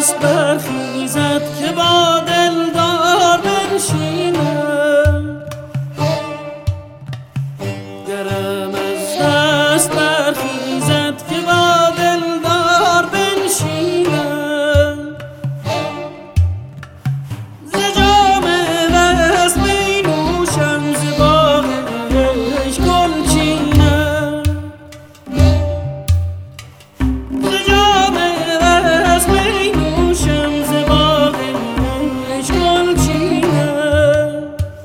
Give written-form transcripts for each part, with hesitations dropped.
دست برخیزد که با دلدار بنشینم، گرم از دست برخیزد که با دلدار بنشینم، ز جام وصل می نوشم، ز باغش گل چینم، ز جام وصل می نوشم، ز باغش گل چینم،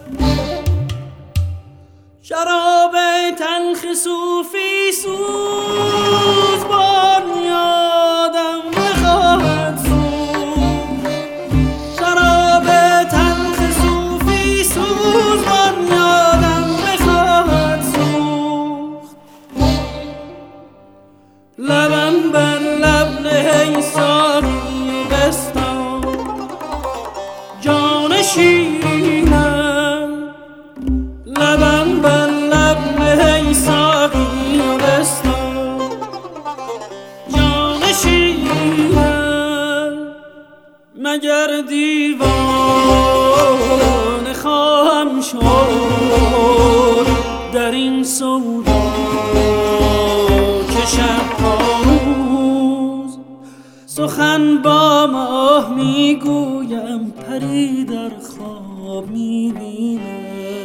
شراب تلخ صوفی سوز بنیادم بخواهد سوخت، شراب تلخ صوفی سوز بنیادم بخواهد سوخت، لبم بر لب نه ای ساقی بستان، جان شیرینم، لبم بر لب نه ای ساقی بستان، جان شیرینم، مگر دیوانه خواهم شد در این سودا که شب تا روز سخن با ماه میگویم، پری در خواب میبینم.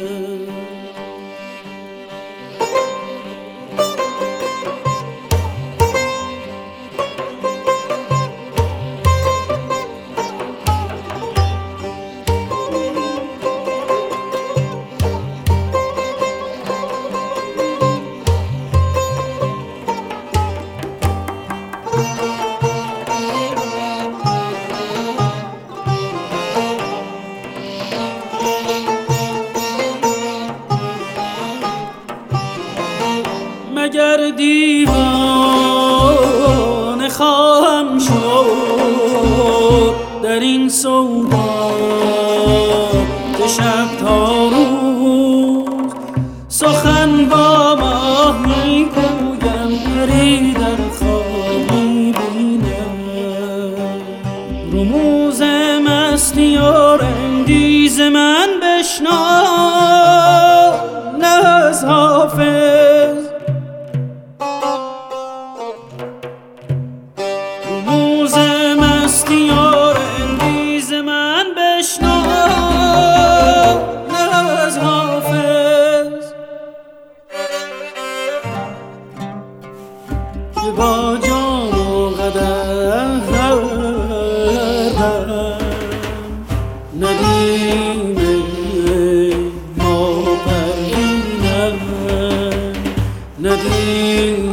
مگر دیوانه خواهم شد در این سودا که شب تا روز سخن با ماه میگویم، پری در خواب میبینم، رموز مستی و رندیز من بشنو نه از حافظ، رموز مستی و رندیز من بشنو نه از حافظ، که با جام و قدح ندیم ما پرینم، ندیم